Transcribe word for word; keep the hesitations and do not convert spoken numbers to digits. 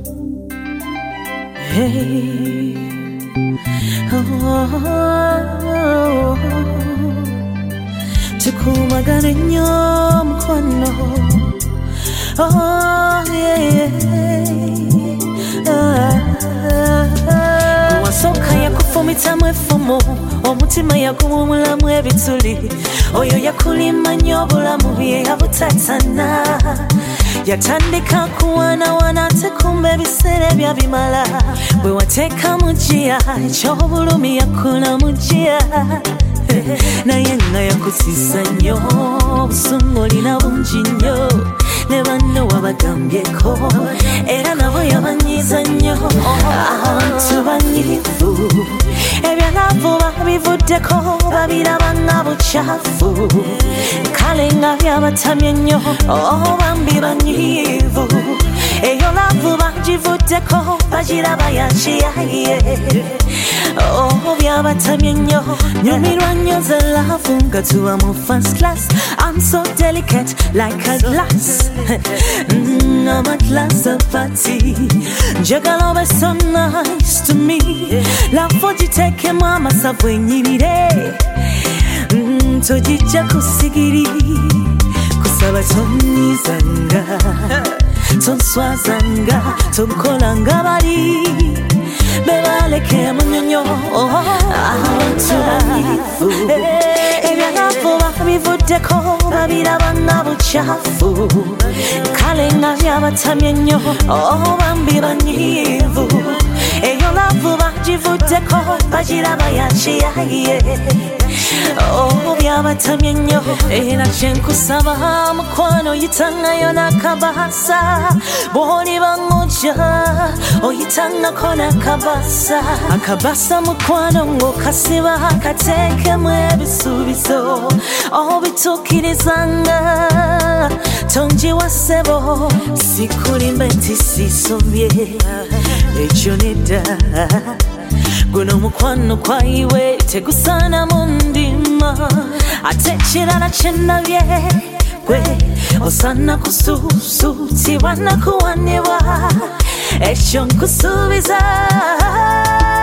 Hey, oh, oh, oh. Tukumagane nnyo mukwano. Oh yeah, ah, wasoka yakufumita mwefumo omutima yaguwumulamu ebituli oyo yakulima nnyo obulamu bye yabutatana yatandika kuwanawana ate kumbe ebiseera byabimala bwe wateeka mugiya eky'obulumi yakula mugiya naye nga yakusisa nnyo obusungu olina bungi nnyo ne banno wabagambyeko era nabo yabanyiiza nnyo abantu banyiivu ebyalavu babivuddeko babiraba nga bukyafu kale nga byabatamye nnyo bambi banyiivu eyo lavu bagivuddeko bagiraba yakiyaye byabatamye nnyo nyumirwa nnyo ze lavu nga tuba mu first class I'm so delicate like a glass mm, I'm a glass of party njagala obe so nice to me lavu gitekemu amasavu enyirire mm, togijja kusigiri kusaba tonyizanga tonswazanga tonkolanga bali bebaleke munyonyo abantu banyiivu ebyalavu babivuddeko babiraba nga bukyafu kale nga byabatamye nnyo bambi banyiivu eyo lavu bagivuddeko bagiraba yakiyaye byabatamye nnyo era kyenkusaba mukwano oyitangayo n'akabasa bw'oliba ng'ojja oyitangako n'akabasa akabasa mukwano ng'okasiba kateekemu ebisuubizo obituukirizanga tonjiwa ssebo sikulimbe nti sisobye ekyo nedda guno mukwano kwaiwe tegusaana mu ndima ate ekirala kyennabye gwe osana kusuusuutibwa nakuwanibwa ekyo nkusuubiza